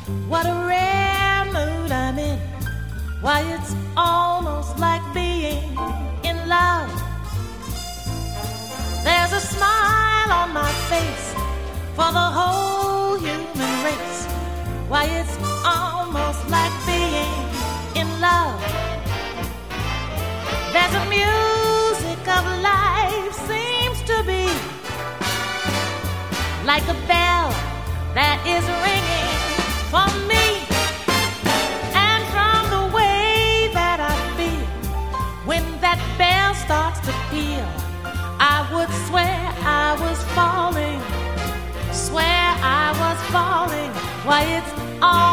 What a rare mood I'm in. Why, it's almost like being in love. There's a smile on my face for the whole human race. Why, it's almost like being in love. There's a music of life seems to be like a bell that is ringing for me. And from the way that I feel when that bell starts to peal, I would swear I was falling, swear I was falling. Why, it's all